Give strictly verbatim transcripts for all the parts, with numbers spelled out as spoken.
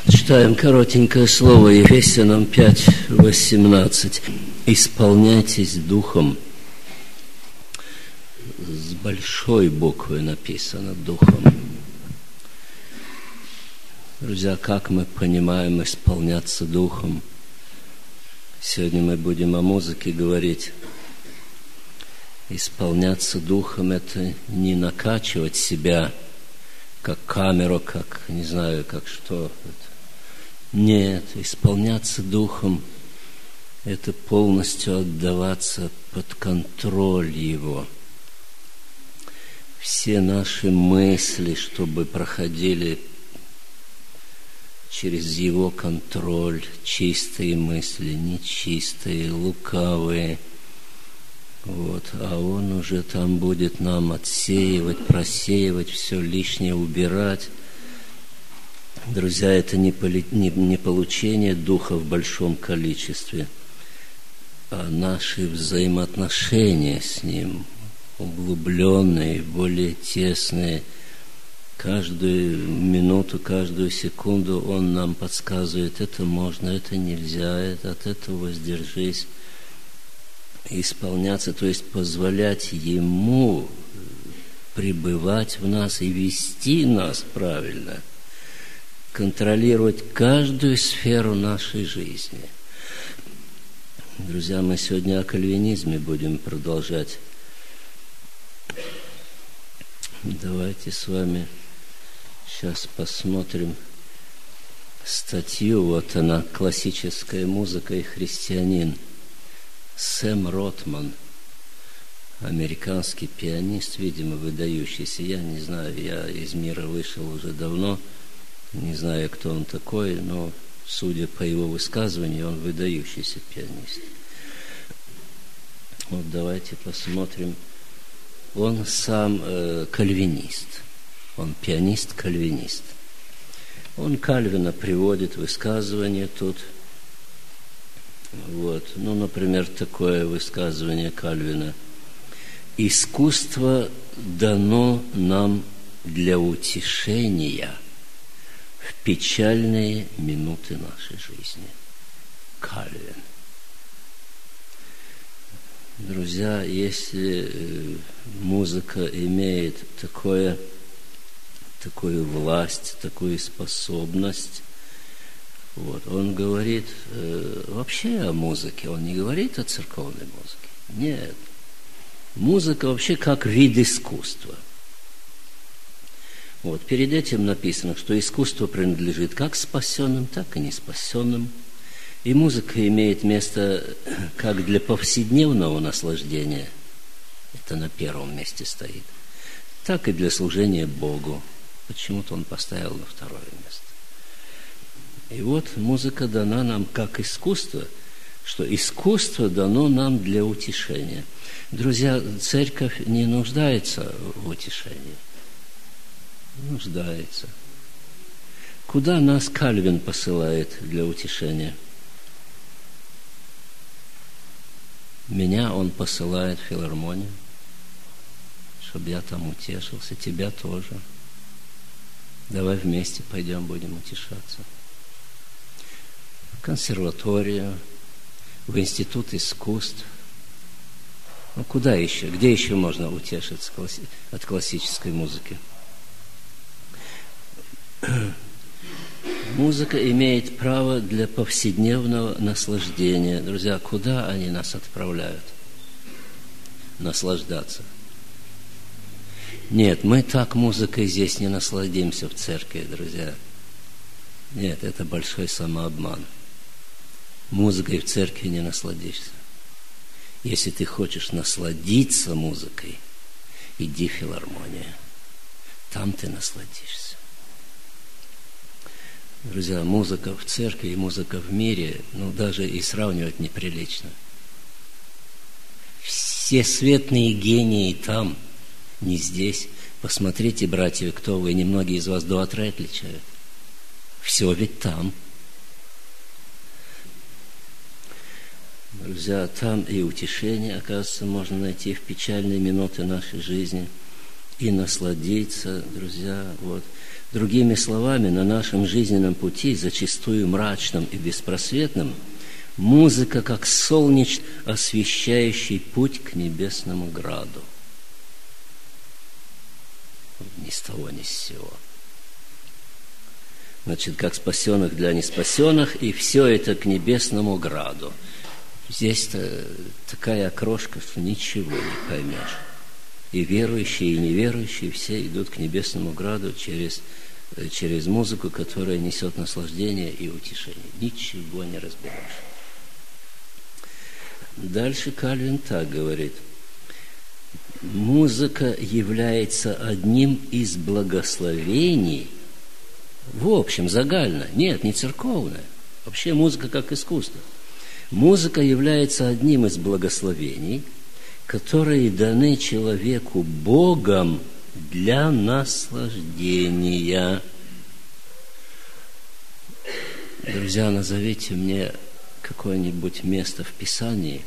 Читаем коротенькое слово Ефесянам пять восемнадцать. Исполняйтесь Духом. С большой буквы написано Духом. Друзья, как мы понимаем исполняться Духом? Сегодня мы будем о музыке говорить. Исполняться Духом – это не накачивать себя, как камеру, как, не знаю, как что. Нет, исполняться Духом – это полностью отдаваться под контроль Его. Все наши мысли, чтобы проходили через Его контроль, чистые мысли, нечистые, лукавые. Вот, а Он уже там будет нам отсеивать, просеивать, все лишнее убирать. Друзья, это не, поли, не, не получение Духа в большом количестве, а наши взаимоотношения с Ним, углубленные, более тесные. Каждую минуту, каждую секунду Он нам подсказывает: это можно, это нельзя, это, от этого воздержись. Исполняться, то есть позволять Ему пребывать в нас и вести нас правильно, контролировать каждую сферу нашей жизни. Друзья, мы сегодня о кальвинизме будем продолжать. Давайте с вами сейчас посмотрим статью. Вот она, классическая музыка и христианин. Сэм Ротман, американский пианист, видимо, выдающийся. Я не знаю, я из мира вышел уже давно, не знаю, кто он такой, но, судя по его высказыванию, он выдающийся пианист. Вот давайте посмотрим. Он сам э, кальвинист, он пианист-кальвинист. Он Кальвина приводит высказывание тут. Вот. Ну, например, такое высказывание Кальвина: искусство дано нам для утешения в печальные минуты нашей жизни. Кальвин. Друзья, если музыка имеет такое, такую власть, такую способность, вот, он говорит э, вообще о музыке, он не говорит о церковной музыке. Нет. Музыка вообще как вид искусства. Вот, перед этим написано, что искусство принадлежит как спасенным, так и неспасенным. И музыка имеет место как для повседневного наслаждения, это на первом месте стоит, так и для служения Богу. Почему-то он поставил на второе место. И вот музыка дана нам как искусство, что искусство дано нам для утешения. Друзья, церковь не нуждается в утешении. Нуждается. Куда нас Кальвин посылает для утешения? Меня он посылает в филармонию, чтобы я там утешился, тебя тоже. Давай вместе пойдем, будем утешаться. В консерваторию, в институт искусств. Ну, куда еще? Где еще можно утешиться от классической музыки? Музыка имеет право для повседневного наслаждения. Друзья, куда они нас отправляют? Наслаждаться. Нет, мы так музыкой здесь не насладимся в церкви, друзья. Нет, это большой самообман. Музыкой в церкви не насладишься. Если ты хочешь насладиться музыкой, иди в филармонию. Там ты насладишься. Друзья, музыка в церкви и музыка в мире, ну, даже и сравнивать неприлично. Все светные гении там, не здесь. Посмотрите, братья, кто вы, немногие из вас до отры отличают. Все ведь там. Друзья, там и утешение, оказывается, можно найти в печальные минуты нашей жизни. и насладиться, друзья. Вот. Другими словами, на нашем жизненном пути, зачастую мрачном и беспросветном, музыка как солнечный, освещающий путь к небесному граду. Ни с того, ни с сего. Значит, как спасенных для неспасенных, и все это к небесному граду. Здесь-то такая окрошка, что ничего не поймешь. И верующие, и неверующие все идут к небесному граду через, через музыку, которая несет наслаждение и утешение. Ничего не разберешь. Дальше Кальвин так говорит. Музыка является одним из благословений, в общем, загально, нет, не церковная, вообще музыка как искусство. Музыка является одним из благословений, которые даны человеку Богом для наслаждения. Друзья, назовите мне какое-нибудь место в Писании,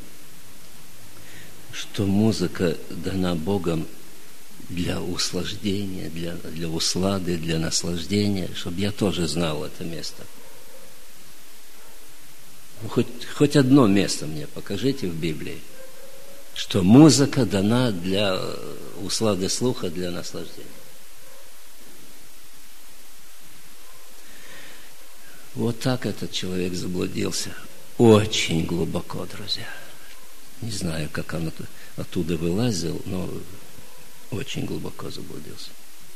что музыка дана Богом для услаждения, для, для услады, для наслаждения, чтобы я тоже знал это место. Хоть, хоть одно место мне покажите в Библии, что музыка дана для услады слуха, для наслаждения. Вот так этот человек заблудился. Очень глубоко, друзья. Не знаю, как он оттуда вылазил, но очень глубоко заблудился.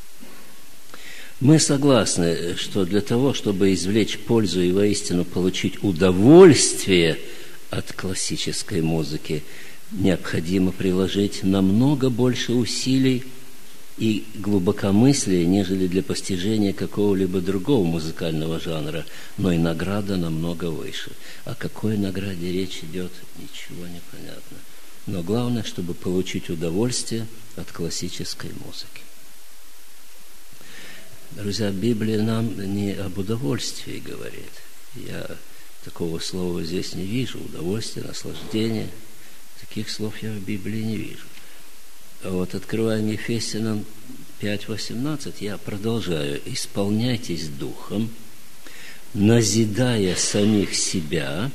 Мы согласны, что для того, чтобы извлечь пользу и воистину получить удовольствие от классической музыки, необходимо приложить намного больше усилий и глубокомыслия, нежели для постижения какого-либо другого музыкального жанра, но и награда намного выше. О какой награде речь идет, ничего не понятно. Но главное, чтобы получить удовольствие от классической музыки. Друзья, Библия нам не об удовольствии говорит. Я такого слова здесь не вижу. Удовольствие, наслаждение. Таких слов я в Библии не вижу. А вот открываем Ефесянам пять восемнадцать, я продолжаю. «Исполняйтесь Духом, назидая самих себя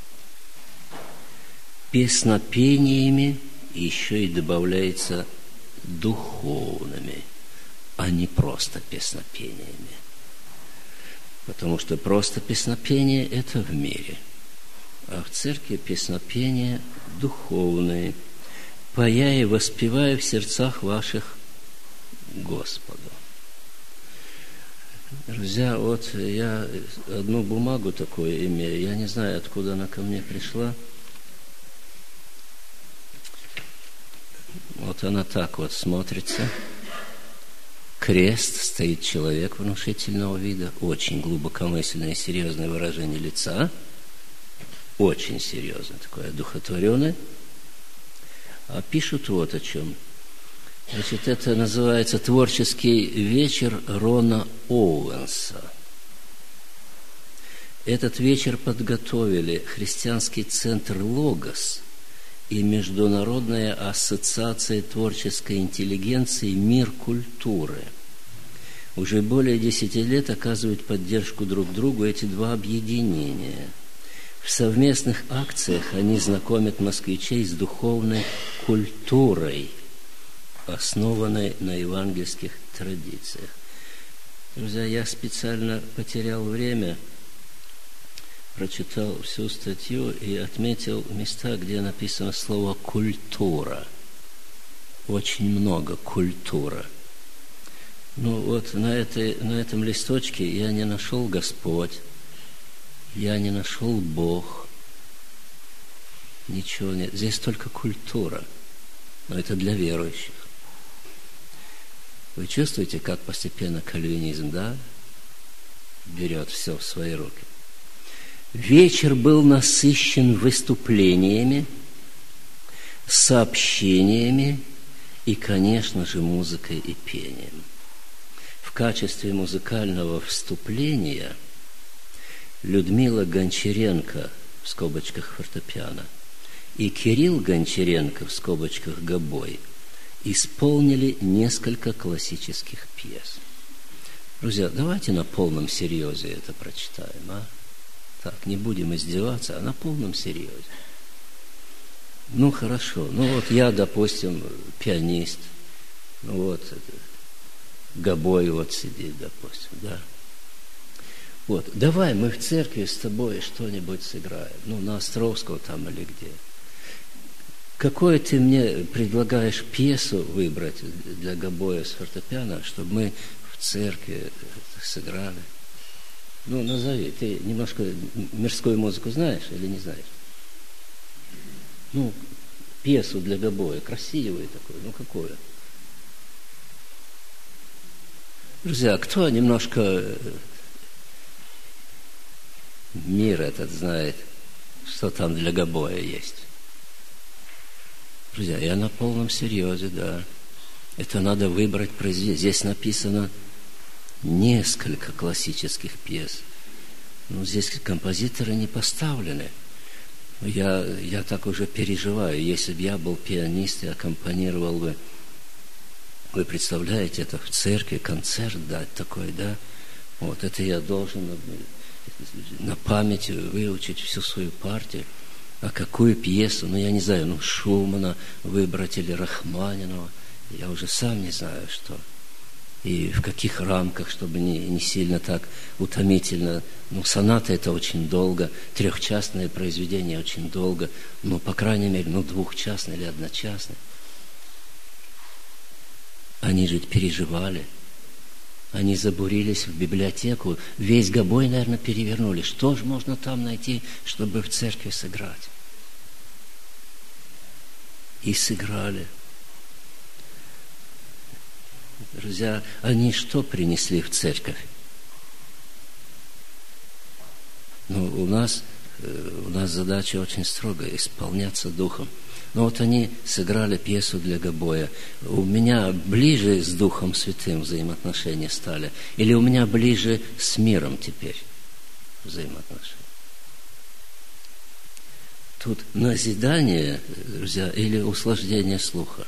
песнопениями», еще и добавляется «духовными», а не просто песнопениями. Потому что просто песнопение – это в мире, а в церкви песнопения духовные, «поя и воспевая в сердцах ваших Господу». Друзья, вот я одну бумагу такую имею, я не знаю, откуда она ко мне пришла. Вот она так вот смотрится. Крест, стоит человек внушительного вида, очень глубокомысленное и серьезное выражение лица, очень серьезное, такое одухотворенное. А пишут вот о чем. Значит, это называется «Творческий вечер» Рона Оуэнса. Этот вечер подготовили Христианский центр «Логос» и Международная ассоциация творческой интеллигенции «Мир культуры». Уже более десяти лет оказывают поддержку друг другу эти два объединения. В совместных акциях они знакомят москвичей с духовной культурой, основанной на евангельских традициях. Друзья, я специально потерял время, прочитал всю статью и отметил места, где написано слово «культура». Очень много «культура». Ну вот на, этой, на этом листочке я не нашел Господь, я не нашел Бог. Ничего нет. Здесь только культура. Но это для верующих. Вы чувствуете, как постепенно кальвинизм, да, берет все в свои руки? Вечер был насыщен выступлениями, сообщениями и, конечно же, музыкой и пением. В качестве музыкального вступления Людмила Гончаренко, в скобочках фортепиано, и Кирилл Гончаренко, в скобочках гобой, исполнили несколько классических пьес. Друзья, давайте на полном серьезе это прочитаем, а? Так, не будем издеваться, а на полном серьезе. Ну, хорошо. Ну, вот я, допустим, пианист. Ну, вот, Гобой вот сидит, допустим, да. Вот, давай мы в церкви с тобой что-нибудь сыграем. Ну, на Островского там или где. Какую ты мне предлагаешь пьесу выбрать для Гобоя с фортепиано, чтобы мы в церкви сыграли? Ну, назови. Ты немножко мирскую музыку знаешь или не знаешь? Ну, пьесу для Гобоя, красивую такую, ну, какую? Друзья, кто немножко мир этот знает, что там для Гобоя есть? Друзья, я на полном серьезе, да. Это надо выбрать произведение. Здесь написано несколько классических пьес. Но здесь композиторы не поставлены. Я, я так уже переживаю. Если бы я был пианист и аккомпанировал бы, вы представляете, это в церкви концерт дать такой, да? Вот, это я должен на память выучить всю свою партию. А какую пьесу? Ну, я не знаю, ну, Шумана выбрать или Рахманинова. Я уже сам не знаю, что. И в каких рамках, чтобы не, не сильно так утомительно. Ну, соната это очень долго, трехчастное произведение очень долго. Ну, по крайней мере, ну, двухчастное или одночастное. Они же переживали. Они забурились в библиотеку. Весь Гобой, наверное, перевернули. Что же можно там найти, чтобы в церкви сыграть? И сыграли. Друзья, они что принесли в церковь? Ну, у нас, у нас задача очень строгая – исполняться Духом. Но вот они сыграли пьесу для Гобоя. У меня ближе с Духом Святым взаимоотношения стали? Или у меня ближе с миром теперь взаимоотношения? Тут назидание, друзья, или услаждение слуха.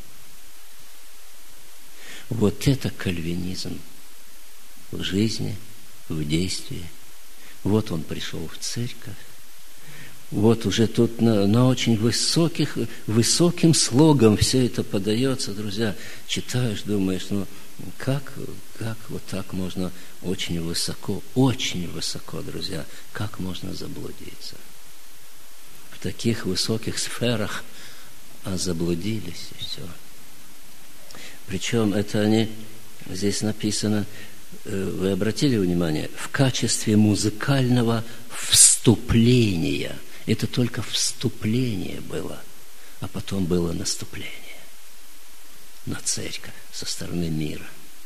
Вот это кальвинизм в жизни, в действии. Вот он пришел в церковь. Вот уже тут на, на очень высоких, высоким слогом все это подается, друзья. Читаешь, думаешь, ну как, как вот так можно очень высоко, очень высоко, друзья, как можно заблудиться? В таких высоких сферах, а заблудились, и все. Причем это они, здесь написано, вы обратили внимание, в качестве музыкального вступления. Это только вступление было, а потом было наступление на церковь со стороны мира.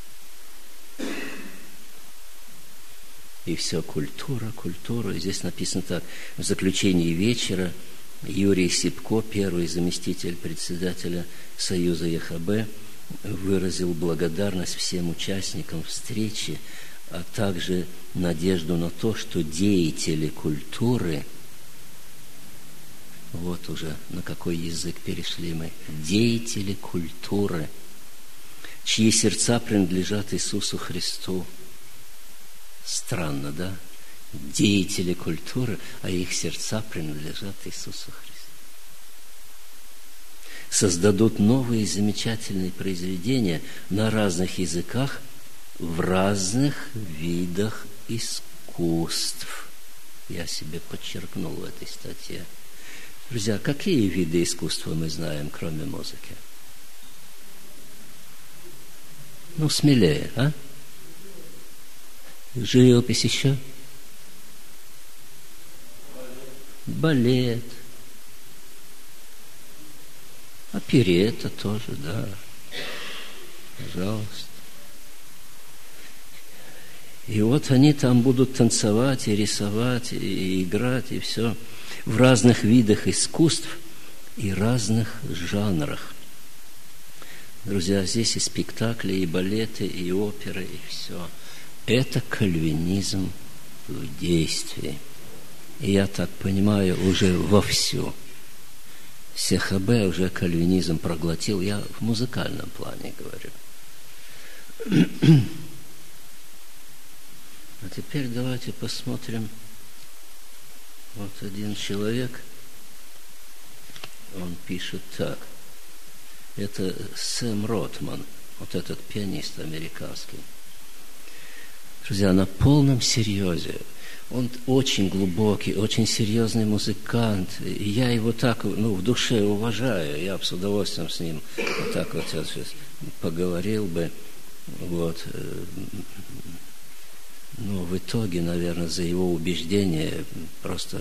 И все, культура, культура. И здесь написано так, в заключении вечера Юрий Сипко, первый заместитель председателя Союза ЕХБ, выразил благодарность всем участникам встречи, а также надежду на то, что деятели культуры, вот уже на какой язык перешли мы, деятели культуры, чьи сердца принадлежат Иисусу Христу. Странно, да? Деятели культуры, а их сердца принадлежат Иисусу Христу. Создадут новые замечательные произведения на разных языках, в разных видах искусств. Я себе подчеркнул в этой статье. Друзья, какие виды искусства мы знаем, кроме музыки? Ну, смелее, а? Живопись еще? Балет. Оперетта тоже, да. Пожалуйста. И вот они там будут танцевать и рисовать, и играть, и все в разных видах искусств и разных жанрах. Друзья, здесь и спектакли, и балеты, и оперы, и все. Это кальвинизм в действии. И я так понимаю, уже вовсю. Сехабе уже кальвинизм проглотил. Я в музыкальном плане говорю. А теперь давайте посмотрим. Вот один человек, он пишет так. Это Сэм Ротман, вот этот пианист американский. Друзья, на полном серьезе. Он очень глубокий, очень серьезный музыкант. И я его так, ну, в душе уважаю. Я бы с удовольствием с ним вот так вот сейчас поговорил бы. Вот. Но в итоге, наверное, за его убеждение просто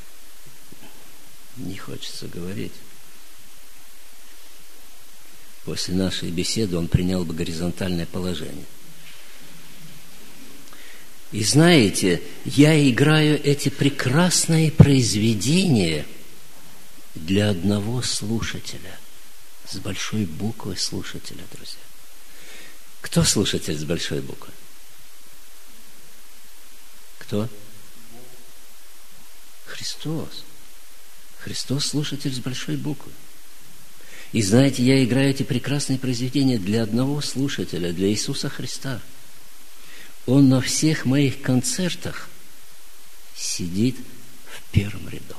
не хочется говорить. После нашей беседы он принял бы горизонтальное положение. И знаете, я играю эти прекрасные произведения для одного слушателя. С большой буквы слушателя, друзья. Кто слушатель с большой буквы? Кто? Христос. Христос слушатель с большой буквы. И знаете, я играю эти прекрасные произведения для одного слушателя, для Иисуса Христа. Он на всех моих концертах сидит в первом ряду.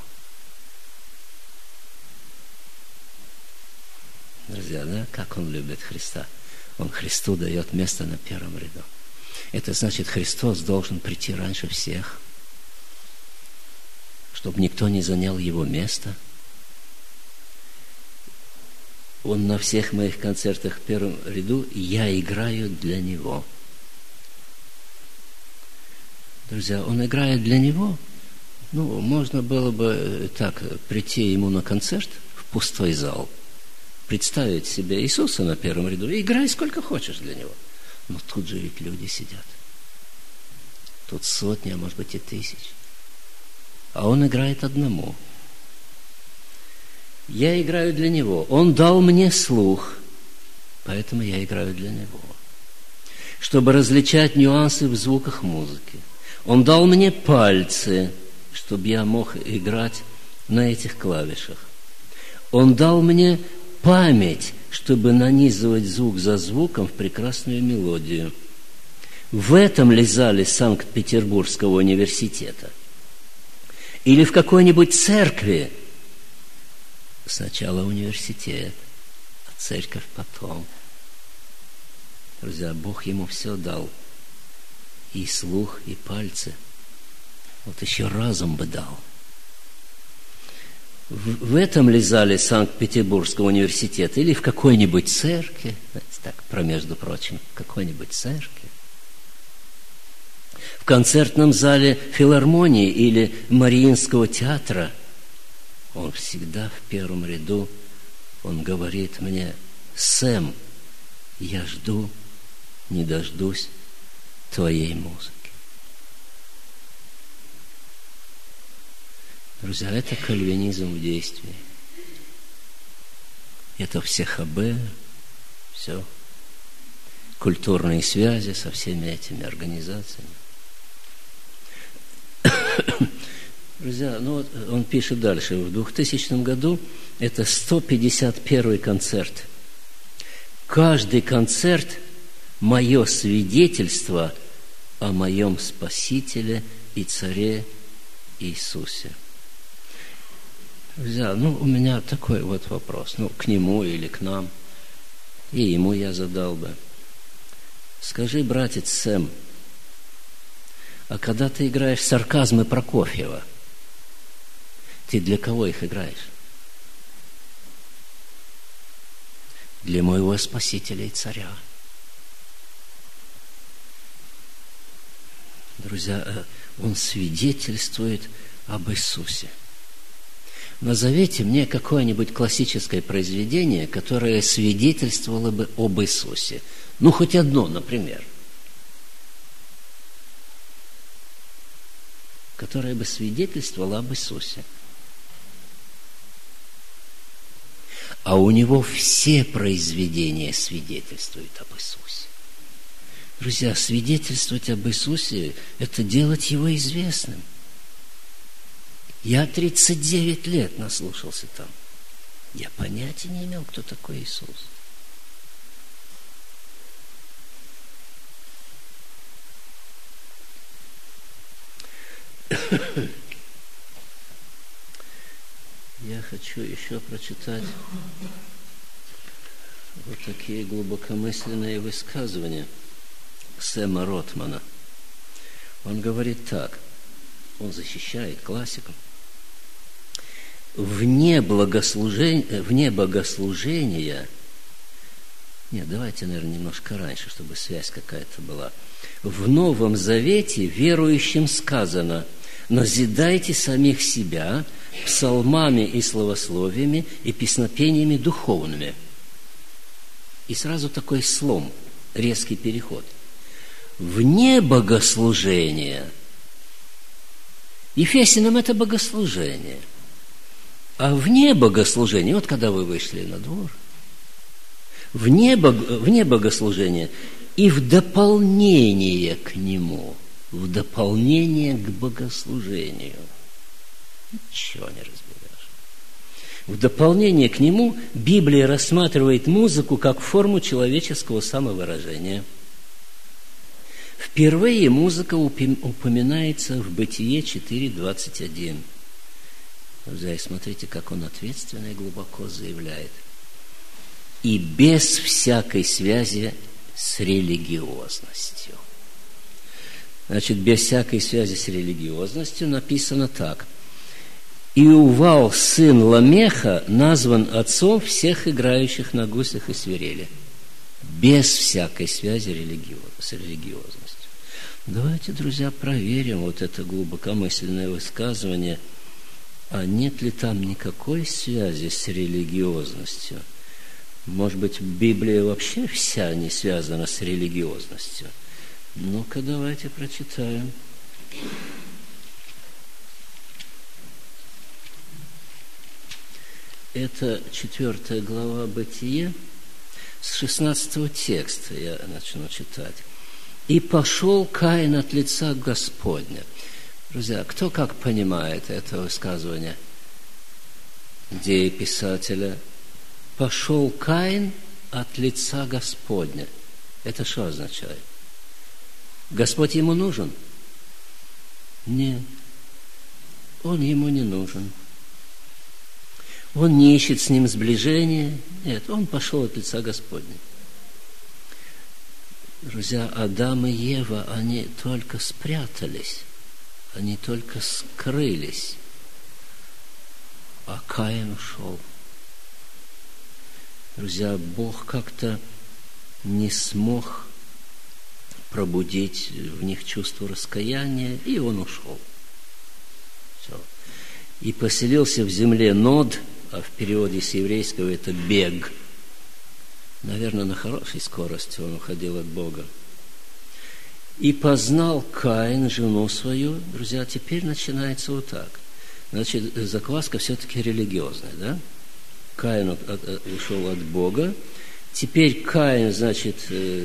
Друзья, да, как он любит Христа. Он Христу дает место на первом ряду. Это значит, Христос должен прийти раньше всех, чтобы никто не занял его место. Он на всех моих концертах в первом ряду, и я играю для него. Друзья, он играет для него. Ну, можно было бы так прийти ему на концерт в пустой зал, представить себе Иисуса на первом ряду и играй сколько хочешь для него. Но тут же ведь люди сидят. Тут сотни, а может быть и тысяч. А он играет одному. Я играю для него. Он дал мне слух, поэтому я играю для него. Чтобы различать нюансы в звуках музыки. Он дал мне пальцы, чтобы я мог играть на этих клавишах. Он дал мне память, чтобы нанизывать звук за звуком в прекрасную мелодию. В этом ли зале Санкт-Петербургского университета? Или в какой-нибудь церкви? Сначала университет, а церковь потом. Друзья, Бог ему все дал. И слух, и пальцы. Вот еще разум бы дал. В, в этом ли зале Санкт-Петербургского университета или в какой-нибудь церкви, знаете, так, про между прочим, в какой-нибудь церкви, в концертном зале филармонии или Мариинского театра, он всегда в первом ряду, он говорит мне: Сэм, я жду, не дождусь твоей музыки. Друзья, это кальвинизм в действии. Это все ХБ, все. Культурные связи со всеми этими организациями. Друзья, ну вот он пишет дальше. В двухтысячном году это сто пятьдесят первый концерт. Каждый концерт – мое свидетельство о моем Спасителе и Царе Иисусе. Друзья, ну, у меня такой вот вопрос, ну, к нему или к нам, и ему я задал бы. Скажи, братец Сэм, а когда ты играешь сарказмы Прокофьева, ты для кого их играешь? Для моего Спасителя и Царя. Друзья, он свидетельствует об Иисусе. Назовите мне какое-нибудь классическое произведение, которое свидетельствовало бы об Иисусе. Ну, хоть одно, например. Которое бы свидетельствовало об Иисусе. А у него все произведения свидетельствуют об Иисусе. Друзья, свидетельствовать об Иисусе – это делать Его известным. Я тридцать девять лет наслушался там. Я понятия не имел, кто такой Иисус. Я хочу еще прочитать вот такие глубокомысленные высказывания Сэма Ротмана. Он говорит так, он защищает классику. Вне богослужения, вне богослужения, нет, давайте, наверное, немножко раньше, чтобы связь какая-то была. В Новом Завете верующим сказано: назидайте самих себя псалмами и словословиями и песнопениями духовными. И сразу такой слом, резкий переход. Вне богослужения. Ефесянам это богослужение. А вне богослужения, вот когда вы вышли на двор, вне, бог, вне богослужения и в дополнение к нему, в дополнение к богослужению, ничего не разберешь. В дополнение к нему Библия рассматривает музыку как форму человеческого самовыражения. Впервые музыка упоминается в Бытие четыре двадцать один. Друзья, и смотрите, как он ответственно и глубоко заявляет. И без всякой связи с религиозностью. Значит, без всякой связи с религиозностью написано так. Иувал, сын Ламеха, назван отцом всех играющих на гуслях и свирели. Без всякой связи с религиозностью. Давайте, друзья, проверим вот это глубокомысленное высказывание. А нет ли там никакой связи с религиозностью? Может быть, Библия вообще вся не связана с религиозностью? Ну-ка, давайте прочитаем. Это четвертая глава Бытия, с шестнадцатого текста я начну читать. «И пошел Каин от лица Господня». Друзья, кто как понимает это высказывание идеи писателя? «Пошел Каин от лица Господня». Это что означает? Господь ему нужен? Нет. Он ему не нужен. Он не ищет с ним сближения. Нет, он пошел от лица Господня. Друзья, Адам и Ева, они только спрятались. Они только скрылись. А Каин ушел. Друзья, Бог как-то не смог пробудить в них чувство раскаяния, и он ушел. Все. И поселился в земле Нод, а в переводе с еврейского это бег. Наверное, на хорошей скорости он уходил от Бога. И познал Каин жену свою. Друзья, теперь начинается вот так. Значит, закваска все-таки религиозная, да? Каин от, от, ушел от Бога. Теперь Каин, значит,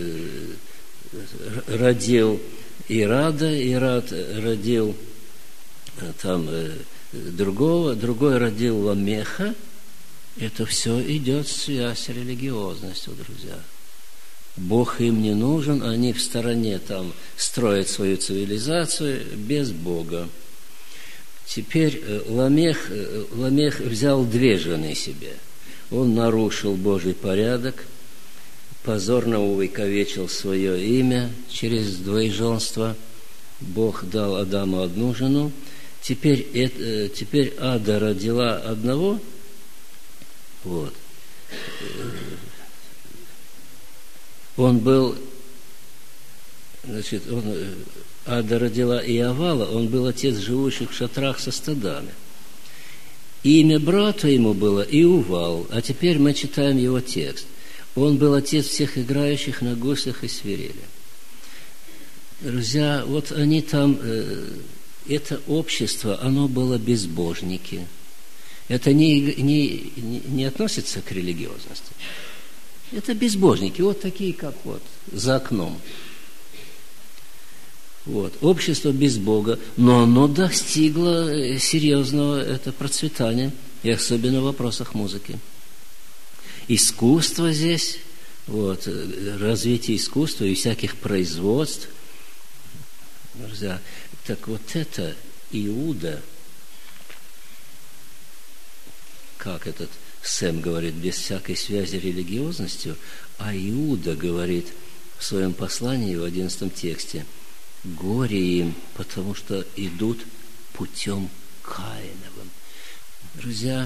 родил Ирада, Ирад родил там другого, другой родил Ламеха. Это все идет в связь с религиозностью, друзья. Бог им не нужен, они в стороне там строят свою цивилизацию без Бога. Теперь Ламех, Ламех взял две жены себе. Он нарушил Божий порядок, позорно увековечил свое имя через двоеженство. Бог дал Адаму одну жену. Теперь, это, теперь Ада родила одного. Вот. Он был, значит, он, Ада родила Иовала, он был отец живущих в шатрах со стадами. Имя брата ему было Иувал, а теперь мы читаем его текст. Он был отец всех играющих на гуслях и свирели. Друзья, вот они там, это общество, оно было безбожники. Это не, не, не относится к религиозности. Это безбожники, вот такие, как вот, за окном. Вот. Общество без Бога, но оно достигло серьезного это, процветания, и особенно в вопросах музыки. искусство здесь, вот, развитие искусства и всяких производств. Друзья, так вот это Иуда, как этот Сэм говорит, без всякой связи с религиозностью, а Иуда говорит в своем послании в одиннадцатом тексте: горе им, потому что идут путем Каиновым. Друзья,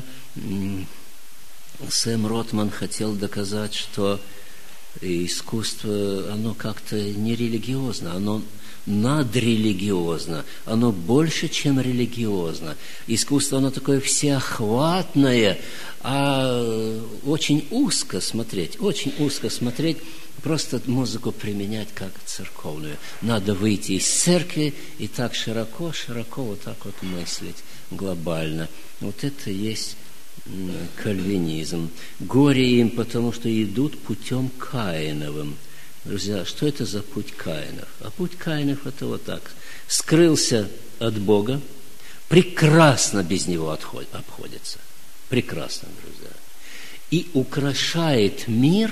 Сэм Ротман хотел доказать, что искусство, оно как-то не религиозно, оно надрелигиозно, оно больше, чем религиозно. Искусство, оно такое всеохватное, а очень узко смотреть, очень узко смотреть, просто музыку применять как церковную. Надо выйти из церкви и так широко, широко вот так вот мыслить глобально. Вот это есть кальвинизм. Горе им, потому что идут путем Каиновым. Друзья, что это за путь Каинов? А путь Каинов это вот так. Скрылся от Бога, прекрасно без Него обходится. Прекрасно, друзья. И украшает мир,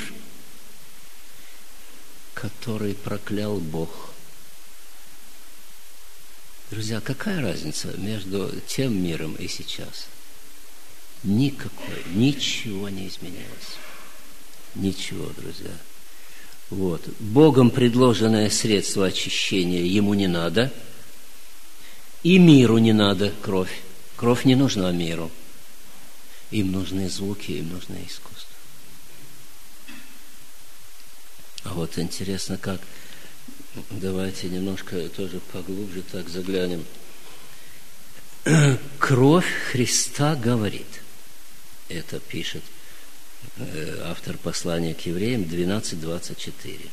который проклял Бог. Друзья, какая разница между тем миром и сейчас? Никакой, ничего не изменилось. Ничего, друзья. Вот. Богом предложенное средство очищения ему не надо, и миру не надо кровь. Кровь не нужна миру. Им нужны звуки, им нужно искусство. А вот интересно, как... Давайте немножко тоже поглубже так заглянем. Кровь Христа говорит. Это пишет автор послания к евреям двенадцать двадцать четыре.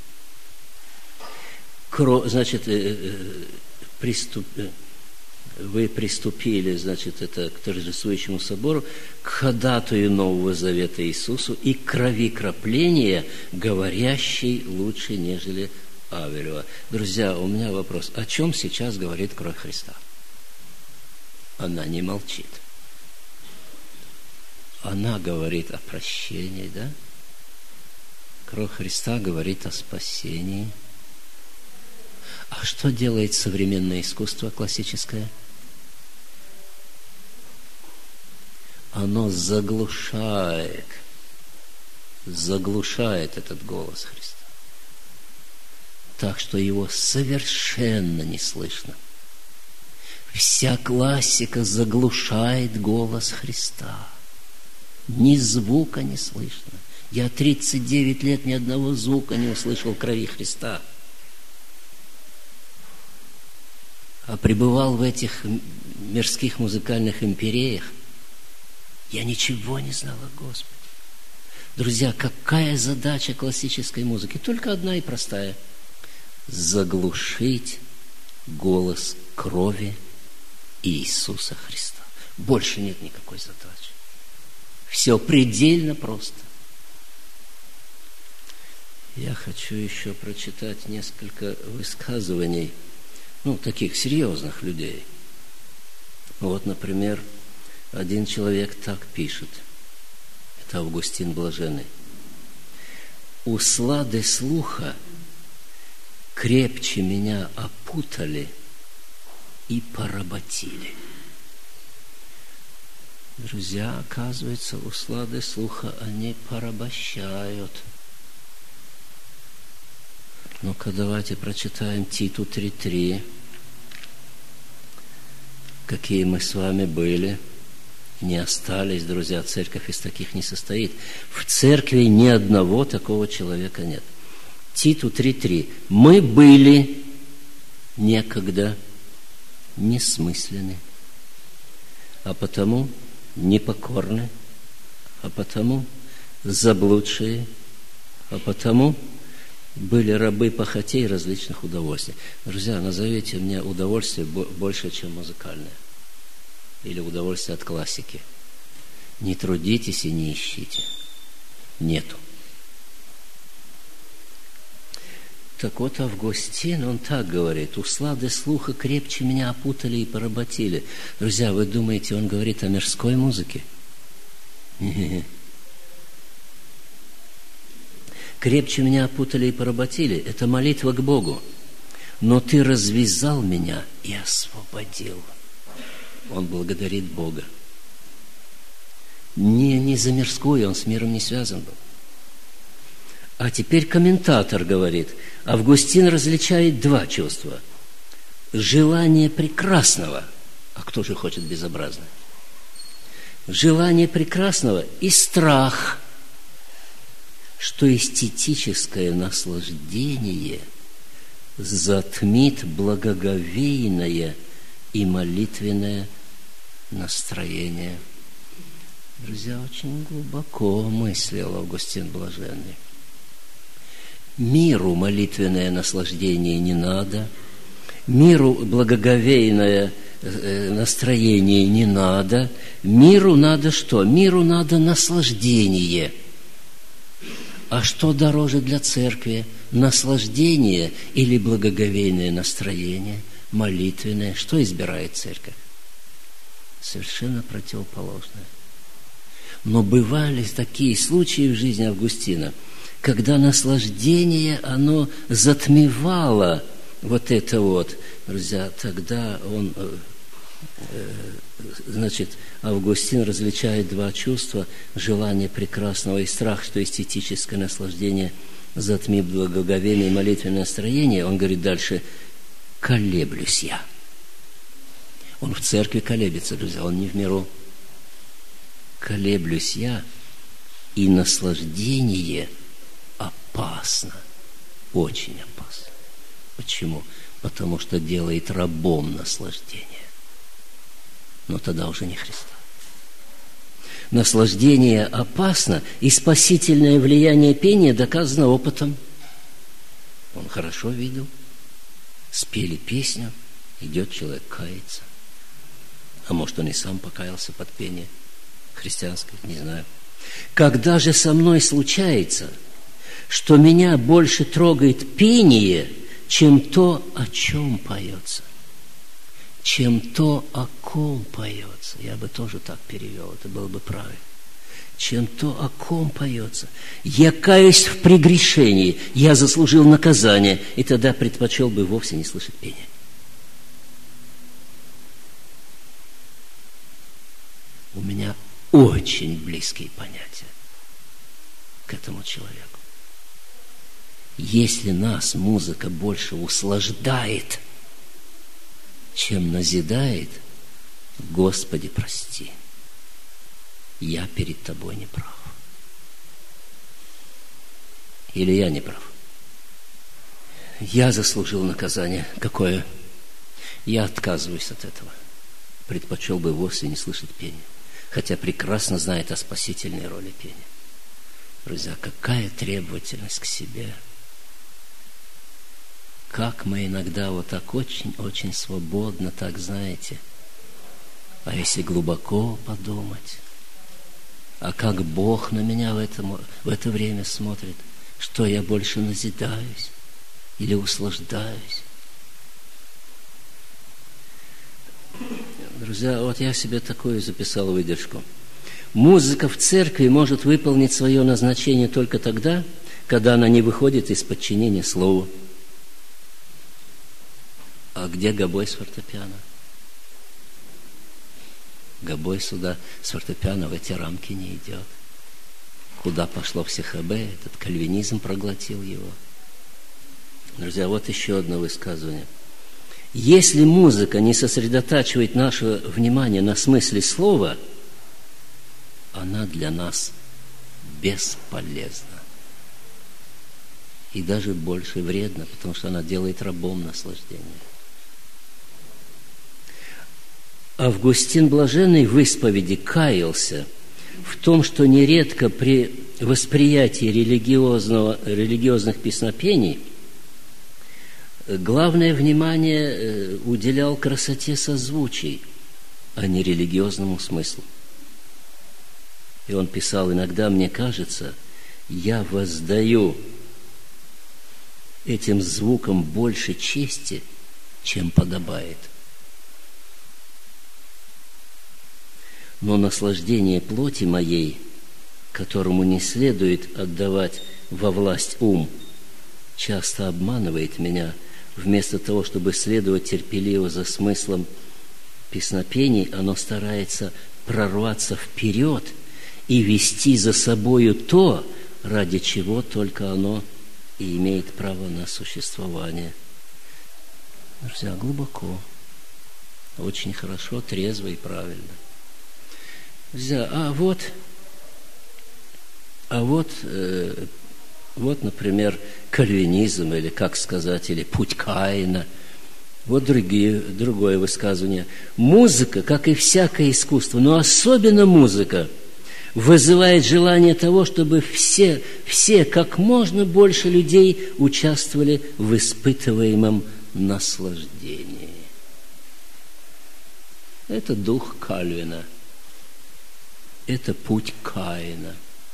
Кровь, значит, приступ, вы приступили, значит, это к торжествующему собору, к ходатаю Нового Завета Иисусу и крови кропления, говорящей лучше, нежели Авелева. Друзья, у меня вопрос. О чем сейчас говорит кровь Христа? Она не молчит. Она говорит о прощении, да? Кровь Христа говорит о спасении. А что делает современное искусство классическое? Оно заглушает, заглушает этот голос Христа. Так что его совершенно не слышно. Вся классика заглушает голос Христа. Ни звука не слышно. Я тридцать девять лет ни одного звука не услышал крови Христа. А пребывал в этих мирских музыкальных империях. Я ничего не знал о Господе. Друзья, какая задача классической музыки? Только одна и простая. Заглушить голос крови Иисуса Христа. Больше нет никакой задачи. Все предельно просто. Я хочу еще прочитать несколько высказываний, ну, таких серьезных людей. Вот, например, один человек так пишет. Это Августин Блаженный. «Услады слуха крепче меня опутали и поработили». Друзья, оказывается, услады слуха, они порабощают. Ну-ка, давайте прочитаем Титу три три. Какие мы с вами были, не остались, друзья, церковь из таких не состоит. В церкви ни одного такого человека нет. Титу три три. Мы были некогда несмысленны, а потому непокорны, а потому заблудшие, а потому были рабы похотей различных удовольствий. Друзья, назовите мне удовольствие больше, чем музыкальное. Или удовольствие от классики. Не трудитесь и не ищите. Нету. Так вот, Августин, он так говорит: услады слуха крепче меня опутали и поработили. Друзья, вы думаете, он говорит о мирской музыке? Крепче меня опутали и поработили. Это молитва к Богу. Но Ты развязал меня и освободил. Он благодарит Бога. Не, не за мирскую, он с миром не связан был. А теперь комментатор говорит, Августин различает два чувства. Желание прекрасного, а кто же хочет безобразно? Желание прекрасного и страх, что эстетическое наслаждение затмит благоговейное и молитвенное настроение. Друзья, очень глубоко мыслил Августин Блаженный. Миру молитвенное наслаждение не надо, миру благоговейное настроение не надо, миру надо что? Миру надо наслаждение. А что дороже для церкви? Наслаждение или благоговейное настроение? Молитвенное. Что избирает церковь? Совершенно противоположное. Но бывали такие случаи в жизни Августина, когда наслаждение, оно затмевало вот это вот. Друзья, тогда он, значит, Августин различает два чувства: желание прекрасного и страх, что эстетическое наслаждение затмит благоговейное и молитвенное настроение. Он говорит дальше: колеблюсь я. Он в церкви колеблется, друзья, он не в миру. Колеблюсь я, и наслаждение опасно, очень опасно. Почему? Потому что делает рабом наслаждение. Но тогда уже не Христа. Наслаждение опасно, и спасительное влияние пения доказано опытом. Он хорошо видел. Спели песню, идет человек каяться. А может, он и сам покаялся под пение христианское, не знаю. Когда же со мной случается, что меня больше трогает пение, чем то, о чем поется, чем то, о ком поется. Я бы тоже так перевел, это было бы правильно. Чем то, о ком поется. Я каюсь в прегрешении, я заслужил наказание, и тогда предпочел бы вовсе не слышать пения. У меня очень близкие понятия к этому человеку. Если нас музыка больше услаждает, чем назидает, Господи, прости, я перед Тобой не прав. Или я не прав? Я заслужил наказание. Какое? Я отказываюсь от этого. Предпочел бы вовсе не слышать пения. Хотя прекрасно знает о спасительной роли пения. Друзья, какая требовательность к себе. Как мы иногда вот так очень-очень свободно, так знаете. А если глубоко подумать, а как Бог на меня в, этом, в это время смотрит, что я больше назидаюсь или услаждаюсь. Друзья, вот я себе такую записал выдержку. Музыка в церкви может выполнить свое назначение только тогда, когда она не выходит из подчинения Слову. А где гобой с фортепиано? Гобой сюда с фортепиано в эти рамки не идет. Куда пошло все ХБ, этот кальвинизм проглотил его. Друзья, вот еще одно высказывание. Если музыка не сосредотачивает наше внимание на смысле слова, она для нас бесполезна. И даже больше вредна, потому что она делает рабом наслаждения. Августин Блаженный в исповеди каялся в том, что нередко при восприятии религиозного, религиозных песнопений главное внимание уделял красоте созвучий, а не религиозному смыслу. И он писал: иногда мне кажется, я воздаю этим звукам больше чести, чем подобает. Но наслаждение плоти моей, которому не следует отдавать во власть ум часто обманывает меня, вместо того, чтобы следовать терпеливо за смыслом песнопений, оно старается прорваться вперед и вести за собою то, ради чего только оно и имеет право на существование. Друзья, глубоко, очень хорошо, трезво и правильно. Друзья, а вот, а вот, э, вот, например, кальвинизм, или, как сказать, или путь Каина. Вот другие, другое высказывание. Музыка, как и всякое искусство, но особенно музыка, вызывает желание того, чтобы все, все, как можно больше людей участвовали в испытываемом наслаждении. Это дух Кальвина. Это путь Каина.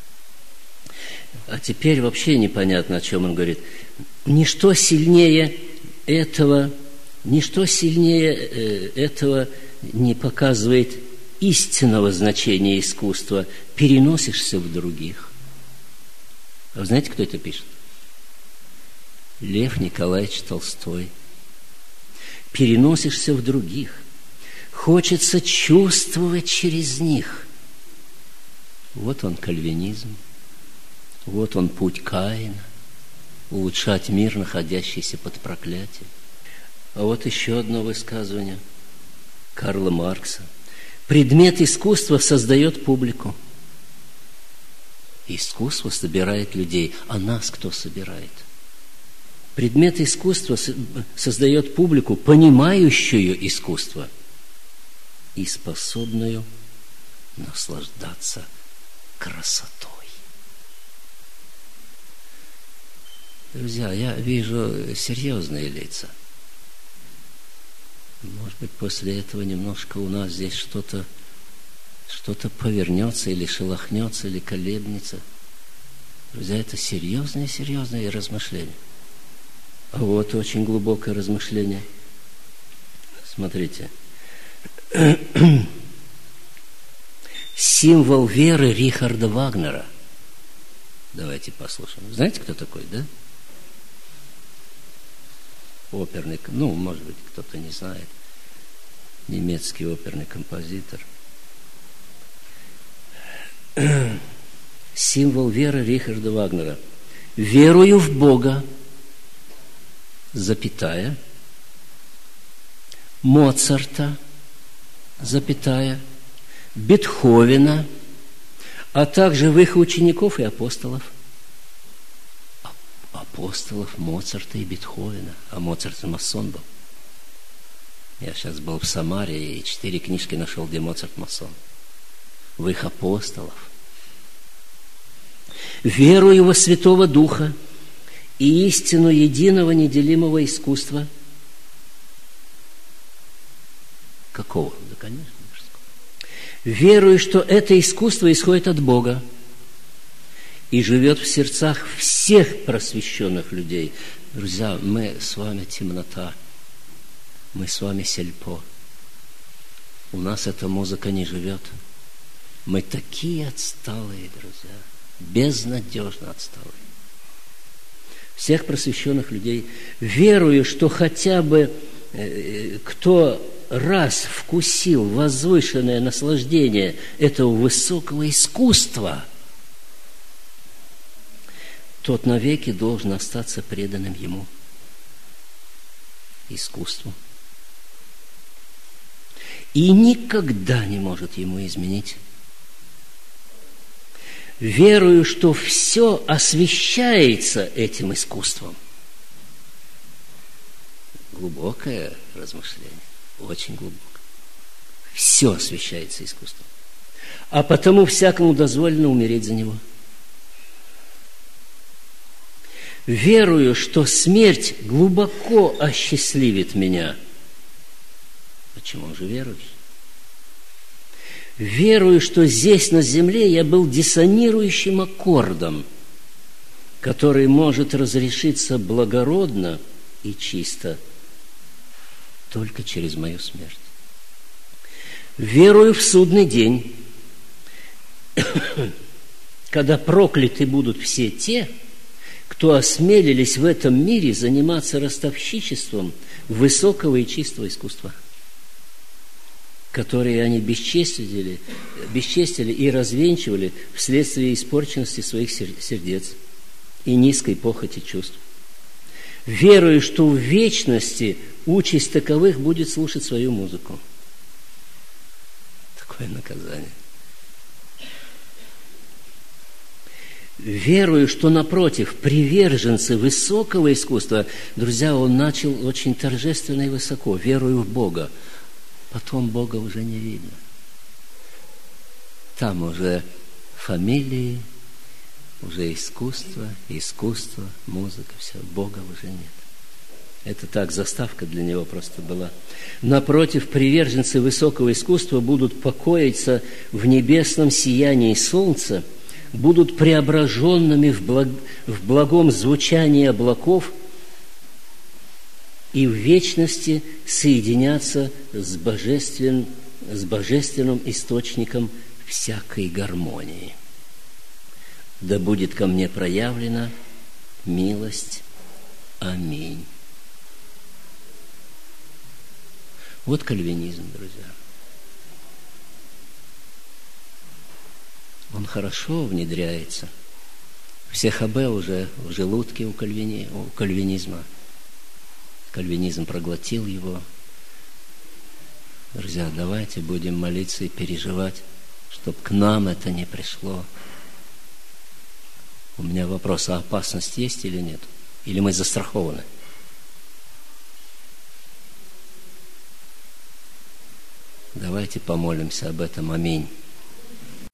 А теперь вообще непонятно, о чем он говорит. Ничто сильнее этого, ничто сильнее этого не показывает истинного значения искусства. Переносишься в других. А вы знаете, кто это пишет? Лев Николаевич Толстой. Переносишься в других. Хочется чувствовать через них. Вот он кальвинизм. Вот он путь Каина. Улучшать мир, находящийся под проклятием. А вот еще одно высказывание Карла Маркса. Предмет искусства создает публику. Искусство собирает людей. А нас кто собирает? Предмет искусства создает публику, понимающую искусство и способную наслаждаться красотой. Друзья, я вижу серьезные лица. Может быть, после этого немножко у нас здесь что-то что-то повернется или шелохнется, или колеблется. Друзья, это серьезные-серьезные размышления. А вот очень глубокое размышление. Смотрите. Символ веры Рихарда Вагнера. Давайте послушаем. Знаете, кто такой, да? Оперный, ну, может быть, кто-то не знает. Немецкий оперный композитор. Символ веры Рихарда Вагнера. Верую в Бога, запятая, Моцарта, запятая, Бетховена, а также в их учеников и апостолов. Апостолов Моцарта и Бетховена. А Моцарт масон был. Я сейчас был в Самаре и четыре книжки нашел, где Моцарт масон. В их апостолов. Верую во Святого Духа и истину единого неделимого искусства. Какого? Да, конечно, мужского. Верую, что это искусство исходит от Бога и живет в сердцах всех просвещенных людей. Друзья, мы с вами темнота, мы с вами сельпо. У нас эта музыка не живет. Мы такие отсталые, друзья, безнадежно отсталые. Всех просвещенных людей. Верую, что хотя бы э, кто раз вкусил возвышенное наслаждение этого высокого искусства, тот навеки должен остаться преданным ему, искусству. И никогда не может ему изменить. Верую, что все освещается этим искусством. Глубокое размышление, очень глубокое. Все освещается искусством. А потому всякому дозволено умереть за него. Верую, что смерть глубоко осчастливит меня. Почему же веруешь? Верую, что здесь, на земле, я был диссонирующим аккордом, который может разрешиться благородно и чисто только через мою смерть. Верую в судный день, когда прокляты будут все те, кто осмелились в этом мире заниматься ростовщичеством высокого и чистого искусства, которые они бесчестили, бесчестили и развенчивали вследствие испорченности своих сердец и низкой похоти чувств. Верую, что в вечности участь таковых будет слушать свою музыку. Такое наказание. Верую, что, напротив, приверженцы высокого искусства, друзья, он начал очень торжественно и высоко, верую в Бога, потом Бога уже не видно. Там уже фамилии, уже искусство, искусство, музыка, все, Бога уже нет. Это так, заставка для него просто была. Напротив, приверженцы высокого искусства будут покоиться в небесном сиянии солнца, будут преображенными в, благ... в благом звучании облаков и в вечности соединяться с, божествен... с божественным источником всякой гармонии. Да будет ко мне проявлена милость. Аминь. Вот кальвинизм, друзья. Он хорошо внедряется. Все ХБ уже в желудке у, кальвини, у кальвинизма. Кальвинизм проглотил его. Друзья, давайте будем молиться и переживать, чтобы к нам это не пришло. У меня вопрос, а опасность есть или нет? Или мы застрахованы? Давайте помолимся об этом. Аминь.